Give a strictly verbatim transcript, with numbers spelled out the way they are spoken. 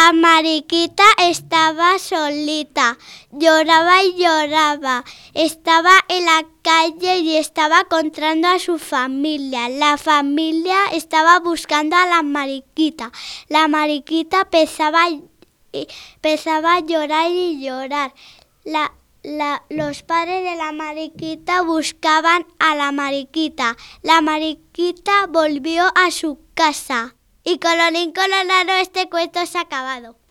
La mariquita estaba solita, lloraba y lloraba. Estaba en la calle y estaba encontrando a su familia. La familia estaba buscando a la mariquita. La mariquita empezaba, empezaba a llorar y llorar. La, la, los padres de la mariquita buscaban a la mariquita. La mariquita volvió a su casa. Y colorín colorado, este cuento se ha acabado.